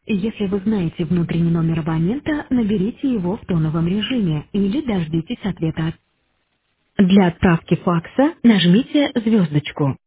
Если вы знаете внутренний номер абонента, наберите его в тоновом режиме или дождитесь ответа. Для отправки факса нажмите звездочку.